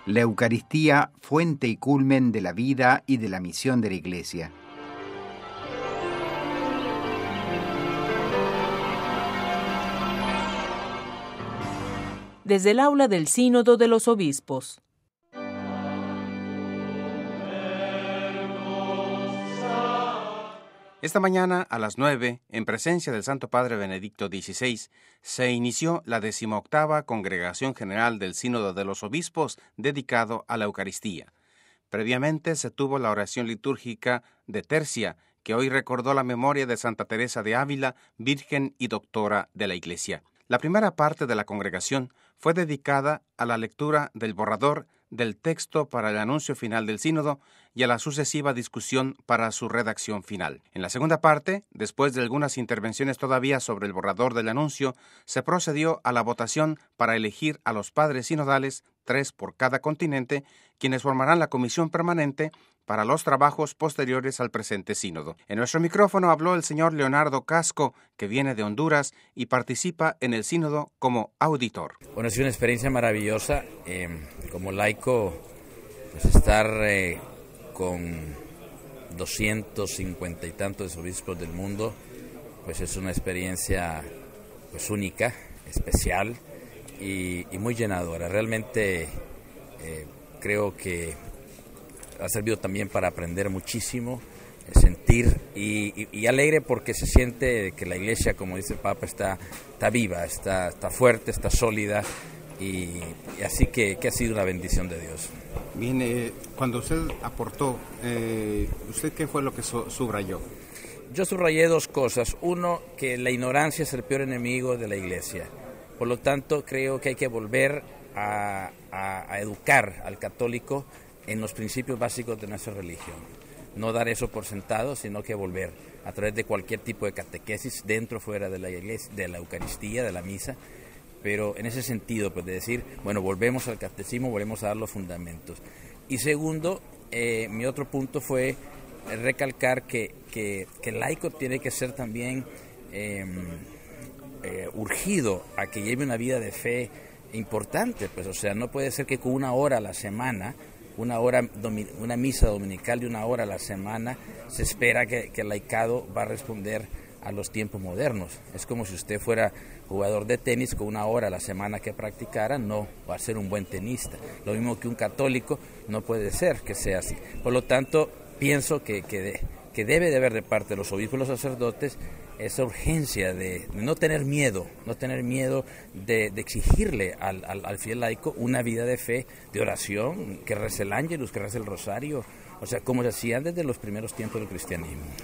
La Eucaristía, fuente y culmen de la vida y de la misión de la Iglesia. Desde el aula del Sínodo de los Obispos. Esta mañana, a las 9, en presencia del Santo Padre Benedicto XVI, se inició la 18ª Congregación General del Sínodo de los Obispos dedicado a la Eucaristía. Previamente se tuvo la oración litúrgica de Tercia, que hoy recordó la memoria de Santa Teresa de Ávila, Virgen y Doctora de la Iglesia. La primera parte de la congregación fue dedicada a la lectura del borrador del texto para el anuncio final del sínodo y a la sucesiva discusión para su redacción final. En la segunda parte, después de algunas intervenciones todavía sobre el borrador del anuncio, se procedió a la votación para elegir a los padres sinodales, 3 por cada continente, quienes formarán la comisión permanente para los trabajos posteriores al presente sínodo. En nuestro micrófono habló el señor Leonardo Casco, que viene de Honduras y participa en el sínodo como auditor. Bueno, es una experiencia maravillosa. Como laico, pues estar con 250 y tantos obispos del mundo, pues es una experiencia pues única, especial y muy llenadora. Realmente creo que ha servido también para aprender muchísimo, sentir y alegre porque se siente que la Iglesia, como dice el Papa, está viva, está fuerte, está sólida y así que ha sido una bendición de Dios. Bien, cuando usted aportó, ¿usted qué fue lo que subrayó? Yo subrayé 2 cosas. Uno, que la ignorancia es el peor enemigo de la Iglesia. Por lo tanto, creo que hay que volver a educar al católico en los principios básicos de nuestra religión. No dar eso por sentado, sino que volver a través de cualquier tipo de catequesis, dentro o fuera de la iglesia, de la Eucaristía, de la misa, pero en ese sentido, pues de decir, bueno, volvemos al catecismo, volvemos a dar los fundamentos. Y segundo, mi otro punto fue recalcar que el laico tiene que ser también urgido a que lleve una vida de fe importante, pues, o sea, no puede ser que con 1 hora a la semana, una misa dominical de 1 hora a la semana, se espera que el laicado va a responder a los tiempos modernos. Es como si usted fuera jugador de tenis, con 1 hora a la semana que practicara, no va a ser un buen tenista. Lo mismo que un católico, no puede ser que sea así. Por lo tanto, pienso que debe de haber de parte de los obispos y los sacerdotes esa urgencia de no tener miedo de exigirle al fiel laico una vida de fe, de oración, que rece el ángelus, que rece el rosario, o sea, como se hacía desde los primeros tiempos del cristianismo.